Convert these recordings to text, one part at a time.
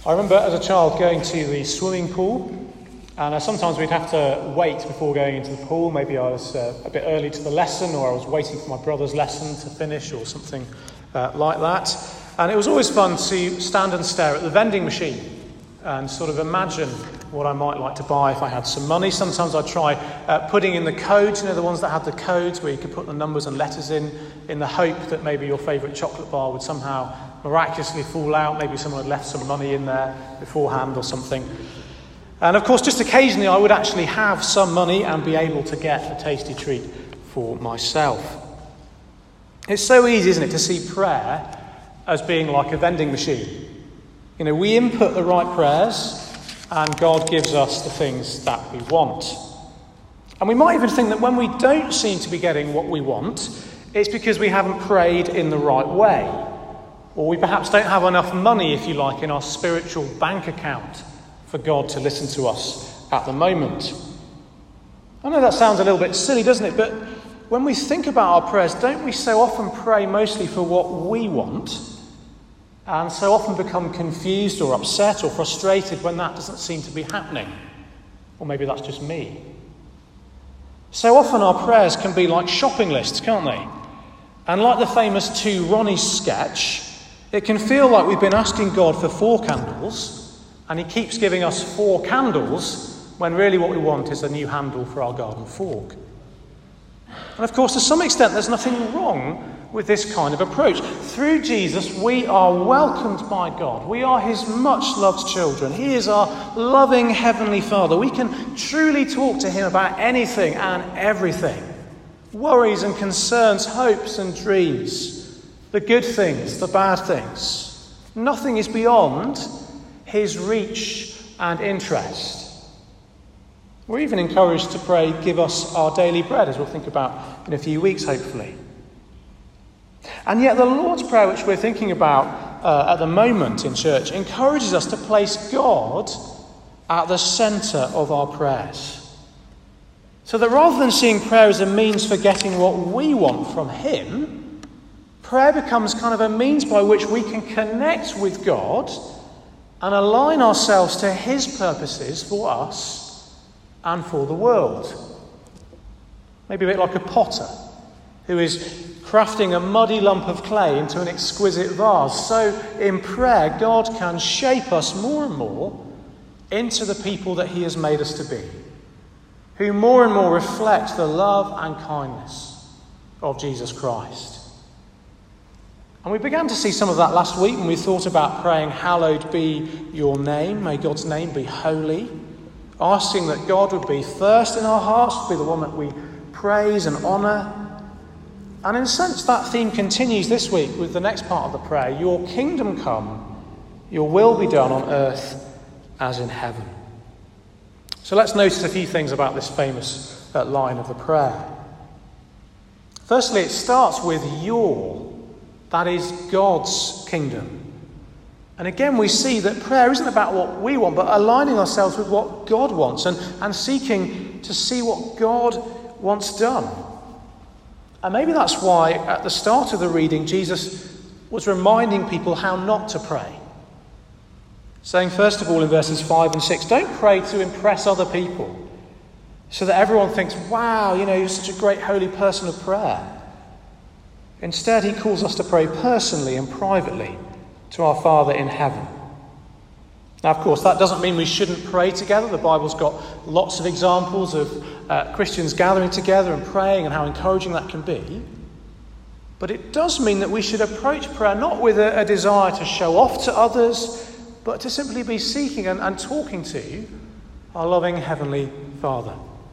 I remember as a child going to the swimming pool, and sometimes we'd have to wait before going into the pool. Maybe I was a bit early to the lesson, or I was waiting for my brother's lesson to finish, or something like that. And it was always fun to stand and stare at the vending machine and sort of imagine what I might like to buy if I had some money. Sometimes I'd try putting in the codes, the ones that had the codes where you could put the numbers and letters in the hope that maybe your favourite chocolate bar would somehow miraculously fall out. Maybe someone had left some money in there beforehand or something. And of course, just occasionally I would actually have some money and be able to get a tasty treat for myself. It's so easy, isn't it, to see prayer as being like a vending machine. We input the right prayers and God gives us the things that we want. And we might even think that when we don't seem to be getting what we want, it's because we haven't prayed in the right way. Or we perhaps don't have enough money, if you like, in our spiritual bank account for God to listen to us at the moment. I know that sounds a little bit silly, doesn't it? But when we think about our prayers, don't we so often pray mostly for what we want, and so often become confused or upset or frustrated when that doesn't seem to be happening? Or maybe that's just me. So often our prayers can be like shopping lists, can't they? And like the famous Two Ronnies sketch, it can feel like we've been asking God for 4 candles, and he keeps giving us 4 candles, when really what we want is a new handle for our garden fork. And of course, to some extent, there's nothing wrong with this kind of approach. Through Jesus, we are welcomed by God. We are his much-loved children. He is our loving Heavenly Father. We can truly talk to him about anything and everything. Worries and concerns, hopes and dreams, the good things, the bad things. Nothing is beyond his reach and interest. We're even encouraged to pray, give us our daily bread, as we'll think about in a few weeks, hopefully. And yet the Lord's Prayer, which we're thinking about at the moment in church, encourages us to place God at the centre of our prayers. So that rather than seeing prayer as a means for getting what we want from him, prayer becomes kind of a means by which we can connect with God and align ourselves to his purposes for us and for the world. Maybe a bit like a potter who is crafting a muddy lump of clay into an exquisite vase. So in prayer, God can shape us more and more into the people that he has made us to be, who more and more reflect the love and kindness of Jesus Christ. And we began to see some of that last week when we thought about praying, hallowed be your name, may God's name be holy, asking that God would be first in our hearts, would be the one that we praise and honour. And in a sense, that theme continues this week with the next part of the prayer. Your kingdom come, your will be done on earth as in heaven. So let's notice a few things about this famous line of the prayer. Firstly, it starts with your, that is God's kingdom. And again, we see that prayer isn't about what we want, but aligning ourselves with what God wants and seeking to see what God wants done. And maybe that's why at the start of the reading, Jesus was reminding people how not to pray. Saying, first of all, in verses 5 and 6, don't pray to impress other people so that everyone thinks, wow, you're such a great holy person of prayer. Instead, he calls us to pray personally and privately to our Father in heaven. Now, of course, that doesn't mean we shouldn't pray together. The Bible's got lots of examples of Christians gathering together and praying and how encouraging that can be. But it does mean that we should approach prayer not with a desire to show off to others, but to simply be seeking and talking to our loving Heavenly Father.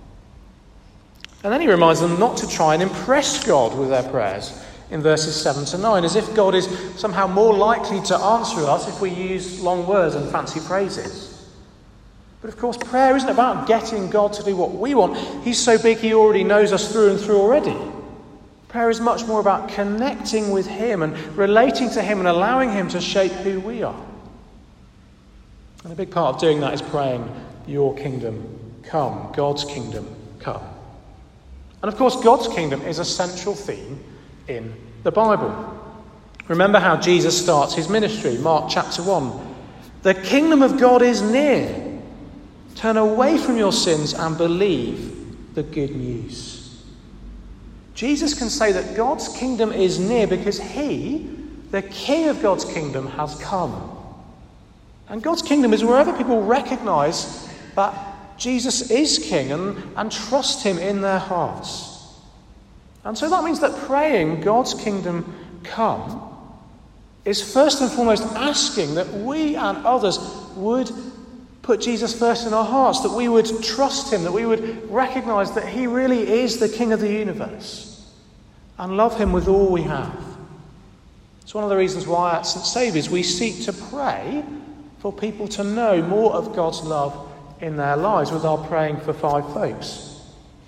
And then he reminds them not to try and impress God with their prayers in verses 7 to 9, as if God is somehow more likely to answer us if we use long words and fancy phrases. But of course, prayer isn't about getting God to do what we want. He's so big he already knows us through and through already. Prayer is much more about connecting with him and relating to him and allowing him to shape who we are. And a big part of doing that is praying, your kingdom come, God's kingdom come. And of course, God's kingdom is a central theme in the Bible. Remember how Jesus starts his ministry, Mark chapter 1. The kingdom of God is near. Turn away from your sins and believe the good news. Jesus can say that God's kingdom is near because he, the King of God's kingdom, has come. And God's kingdom is wherever people recognize that Jesus is King and trust him in their hearts. And so that means that praying God's kingdom come is first and foremost asking that we and others would put Jesus first in our hearts, that we would trust him, that we would recognize that he really is the King of the universe and love him with all we have. It's one of the reasons why at St. Saviour's we seek to pray for people to know more of God's love in their lives with our Praying for Five folks,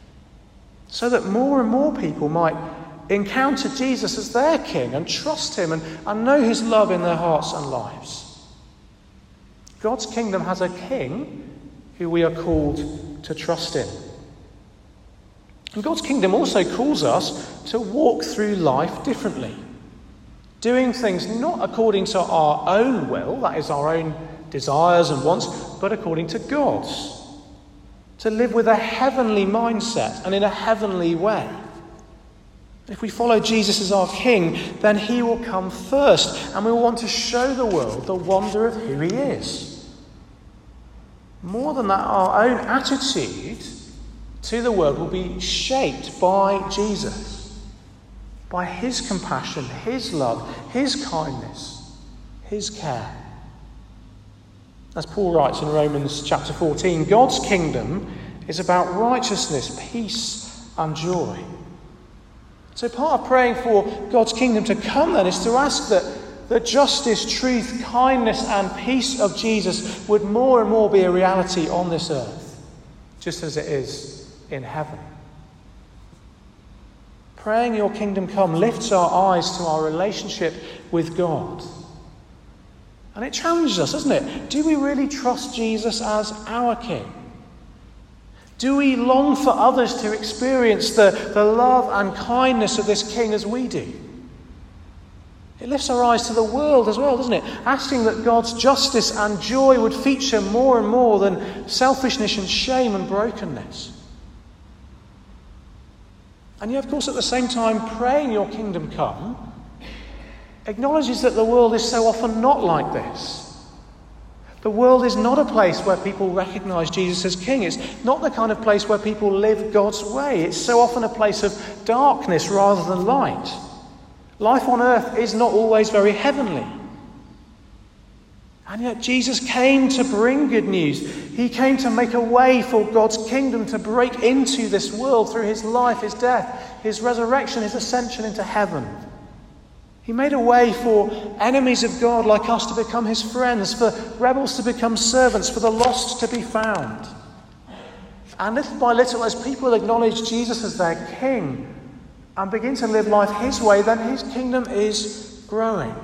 so that more and more people might encounter Jesus as their King and trust him and know his love in their hearts and lives. God's kingdom has a King who we are called to trust in. And God's kingdom also calls us to walk through life differently, doing things not according to our own will, that is our own desires and wants, but according to God's. To live with a heavenly mindset and in a heavenly way. If we follow Jesus as our King, then he will come first, and we will want to show the world the wonder of who he is. More than that, our own attitude to the world will be shaped by Jesus, by his compassion, his love, his kindness, his care. As Paul writes in Romans chapter 14, God's kingdom is about righteousness, peace, and joy. So part of praying for God's kingdom to come then is to ask that the justice, truth, kindness, and peace of Jesus would more and more be a reality on this earth, just as it is in heaven. Praying your kingdom come lifts our eyes to our relationship with God. And it challenges us, doesn't it? Do we really trust Jesus as our King? Do we long for others to experience the love and kindness of this King as we do? It lifts our eyes to the world as well, doesn't it? Asking that God's justice and joy would feature more and more than selfishness and shame and brokenness. And yet, of course, at the same time, praying your kingdom come acknowledges that the world is so often not like this. The world is not a place where people recognize Jesus as King. It's not the kind of place where people live God's way. It's so often a place of darkness rather than light. Life on earth is not always very heavenly. And yet Jesus came to bring good news. He came to make a way for God's kingdom to break into this world through his life, his death, his resurrection, his ascension into heaven. He made a way for enemies of God like us to become his friends, for rebels to become servants, for the lost to be found. And little by little, as people acknowledge Jesus as their King and begin to live life his way, then his kingdom is growing.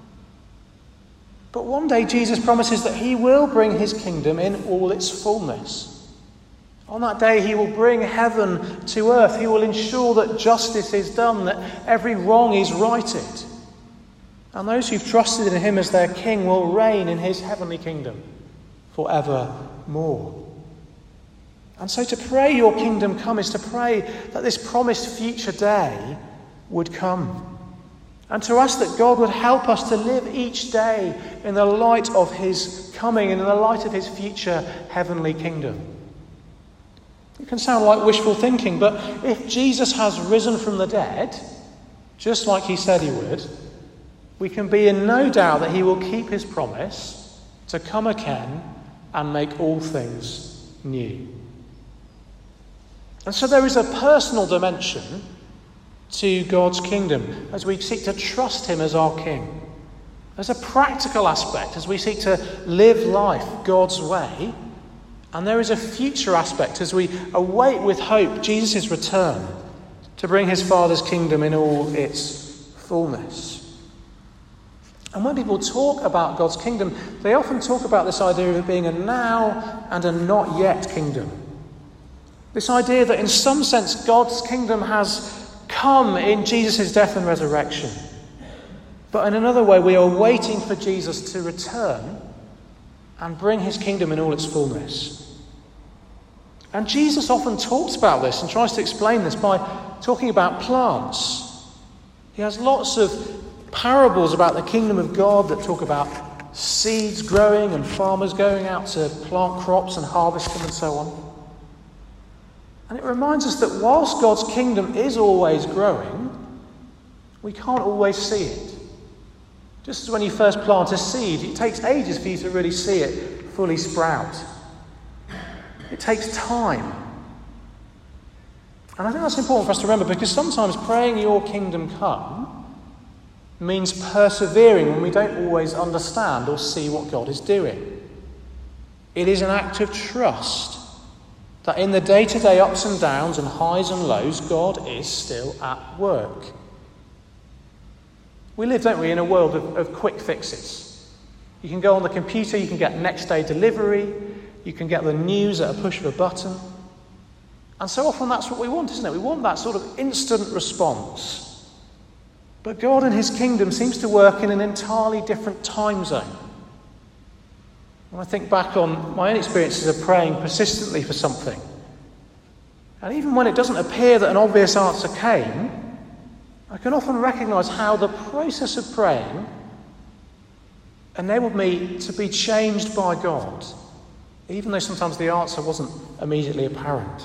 But one day Jesus promises that he will bring his kingdom in all its fullness. On that day he will bring heaven to earth. He will ensure that justice is done, that every wrong is righted. And those who've trusted in him as their King will reign in his heavenly kingdom forevermore. And so to pray your kingdom come is to pray that this promised future day would come. And to ask that God would help us to live each day in the light of his coming and in the light of his future heavenly kingdom. It can sound like wishful thinking, but if Jesus has risen from the dead, just like he said he would, we can be in no doubt that he will keep his promise to come again and make all things new. And so there is a personal dimension to God's kingdom as we seek to trust him as our King. There's a practical aspect as we seek to live life God's way. And there is a future aspect as we await with hope Jesus' return to bring his Father's kingdom in all its fullness. And when people talk about God's kingdom, they often talk about this idea of it being a now and a not yet kingdom. This idea that in some sense God's kingdom has come in Jesus' death and resurrection. But in another way, we are waiting for Jesus to return and bring his kingdom in all its fullness. And Jesus often talks about this and tries to explain this by talking about plants. He has lots of parables about the kingdom of God that talk about seeds growing and farmers going out to plant crops and harvest them and so on. And it reminds us that whilst God's kingdom is always growing, we can't always see it. Just as when you first plant a seed, it takes ages for you to really see it fully sprout. It takes time. And I think that's important for us to remember, because sometimes praying your kingdom come means persevering when we don't always understand or see what God is doing. It is an act of trust that in the day-to-day ups and downs and highs and lows, God is still at work. We live, don't we, in a world of quick fixes. You can go on the computer, you can get next day delivery, you can get the news at a push of a button. And so often that's what we want, isn't it? We want that sort of instant response. But God and his kingdom seems to work in an entirely different time zone. When I think back on my own experiences of praying persistently for something, and even when it doesn't appear that an obvious answer came, I can often recognise how the process of praying enabled me to be changed by God, even though sometimes the answer wasn't immediately apparent.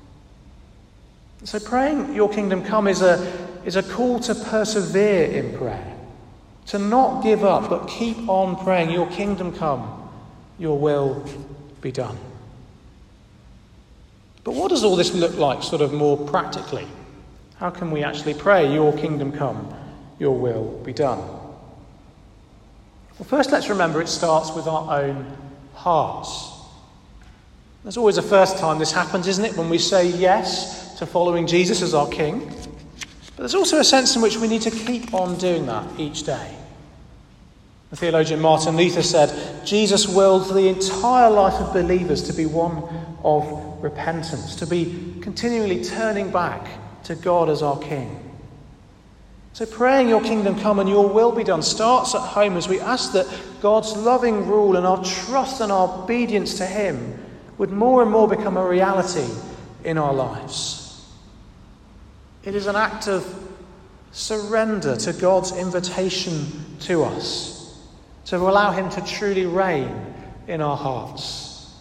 So praying your kingdom come is a call to persevere in prayer, to not give up, but keep on praying. Your kingdom come, your will be done. But what does all this look like sort of more practically? How can we actually pray, your kingdom come, your will be done? Well, first let's remember it starts with our own hearts. There's always a first time this happens, isn't it? When we say yes to following Jesus as our King. But there's also a sense in which we need to keep on doing that each day. The theologian Martin Luther said, Jesus willed for the entire life of believers to be one of repentance, to be continually turning back to God as our King. So praying your kingdom come and your will be done starts at home as we ask that God's loving rule and our trust and our obedience to him would more and more become a reality in our lives. It is an act of surrender to God's invitation to us, to allow him to truly reign in our hearts.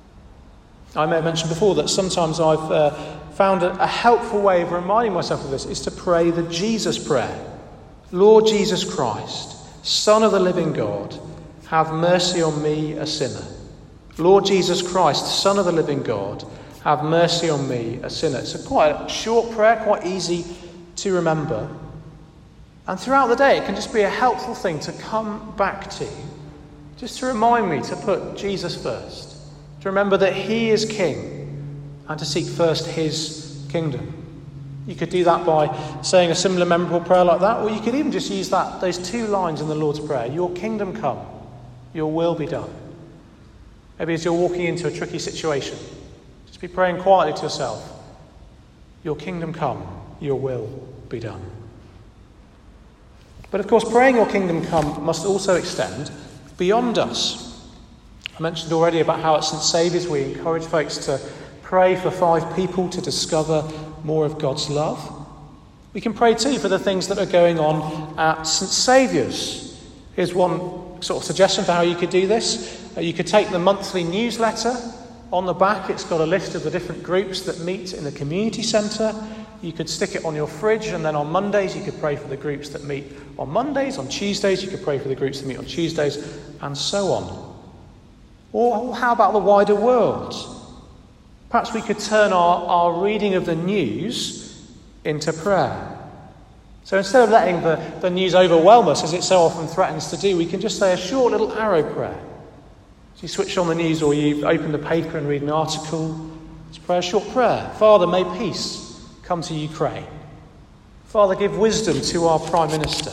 I may have mentioned before that sometimes I've found a helpful way of reminding myself of this is to pray the Jesus prayer. Lord Jesus Christ, Son of the living God, have mercy on me, a sinner. Lord Jesus Christ, Son of the living God, have mercy on me, a sinner. It's quite a short prayer, quite easy to remember. And throughout the day, it can just be a helpful thing to come back to, just to remind me to put Jesus first, to remember that he is King, and to seek first his kingdom. You could do that by saying a similar memorable prayer like that, or you could even just use those 2 lines in the Lord's Prayer. Your kingdom come, your will be done. Maybe as you're walking into a tricky situation, just be praying quietly to yourself. Your kingdom come, your will be done. But of course, praying your kingdom come must also extend beyond us. I mentioned already about how at St Saviour's we encourage folks to pray for 5 people to discover more of God's love. We can pray too for the things that are going on at St Saviour's. Here's one sort of suggestion for how you could do this. You could take the monthly newsletter. On the back it's got a list of the different groups that meet in the community centre. You could stick it on your fridge, and then on Mondays you could pray for the groups that meet on Mondays. On Tuesdays you could pray for the groups that meet on Tuesdays, and so on. Or how about the wider world? Perhaps we could turn our reading of the news into prayer. So instead of letting the news overwhelm us, as it so often threatens to do, we can just say a short little arrow prayer. So you switch on the news or you open the paper and read an article. Just pray a short prayer. Father, may peace come to Ukraine. Father, give wisdom to our Prime Minister.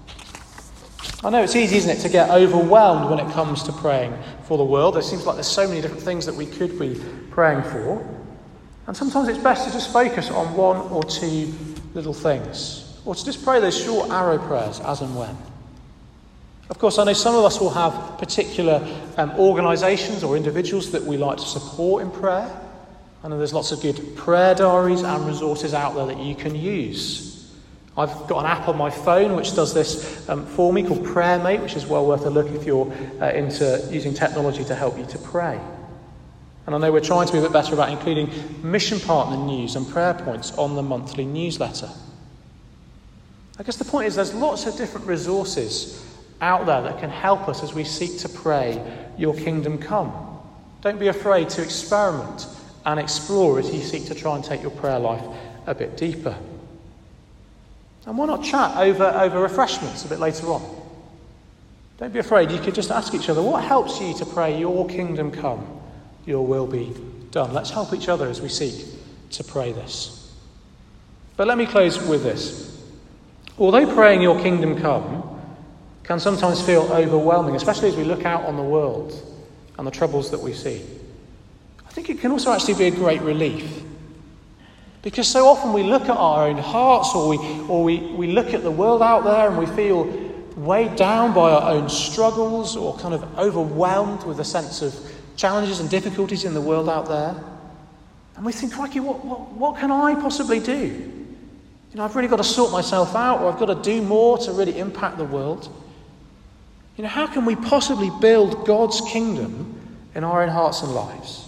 I know it's easy, isn't it, to get overwhelmed when it comes to praying for the world. There seems like there's so many different things that we could be praying for. And sometimes it's best to just focus on 1 or 2 little things. Or to just pray those short arrow prayers as and when. Of course, I know some of us will have particular organisations or individuals that we like to support in prayer. I know there's lots of good prayer diaries and resources out there that you can use. I've got an app on my phone which does this for me called PrayerMate, which is well worth a look if you're into using technology to help you to pray. And I know we're trying to be a bit better about including mission partner news and prayer points on the monthly newsletter. I guess the point is there's lots of different resources out there that can help us as we seek to pray, your kingdom come. Don't be afraid to experiment and explore as you seek to try and take your prayer life a bit deeper. And why not chat over refreshments a bit later on? Don't be afraid. You could just ask each other, what helps you to pray, your kingdom come, your will be done? Let's help each other as we seek to pray this. But let me close with this. Although praying your kingdom come can sometimes feel overwhelming, especially as we look out on the world and the troubles that we see, I think it can also actually be a great relief. Because so often we look at our own hearts or we look at the world out there and we feel weighed down by our own struggles or kind of overwhelmed with a sense of challenges and difficulties in the world out there. And we think, crikey, what can I possibly do? I've really got to sort myself out, or I've got to do more to really impact the world. How can we possibly build God's kingdom in our own hearts and lives?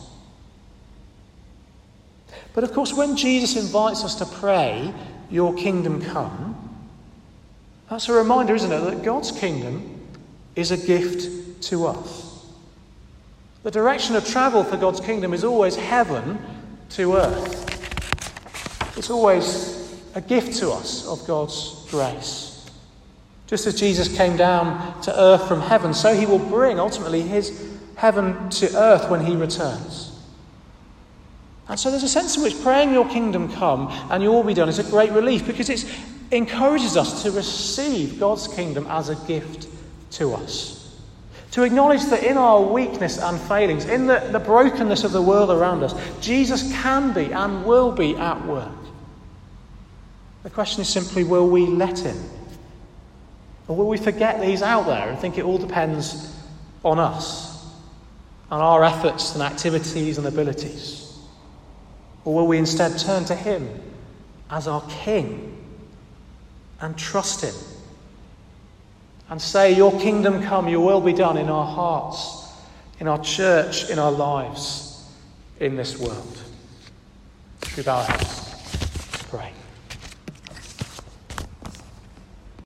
But of course, when Jesus invites us to pray, your kingdom come, that's a reminder, isn't it, that God's kingdom is a gift to us. The direction of travel for God's kingdom is always heaven to earth. It's always a gift to us of God's grace. Just as Jesus came down to earth from heaven, so he will bring ultimately his heaven to earth when he returns. And so there's a sense in which praying your kingdom come and your will be done is a great relief, because it encourages us to receive God's kingdom as a gift to us. To acknowledge that in our weakness and failings, in the brokenness of the world around us, Jesus can be and will be at work. The question is simply, will we let him? Or will we forget that he's out there and think it all depends on us, on our efforts and activities and abilities? Or will we instead turn to him as our King and trust him and say, your kingdom come, your will be done in our hearts, in our church, in our lives, in this world? Should we bow our heads?